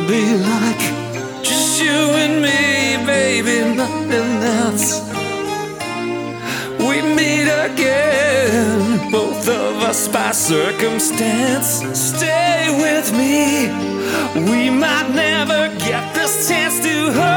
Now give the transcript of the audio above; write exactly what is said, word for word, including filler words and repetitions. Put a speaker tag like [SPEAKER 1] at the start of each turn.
[SPEAKER 1] be like just you and me, baby, nothing else. We meet again, both of us by circumstance. Stay with me, we might never get this chance to hurt.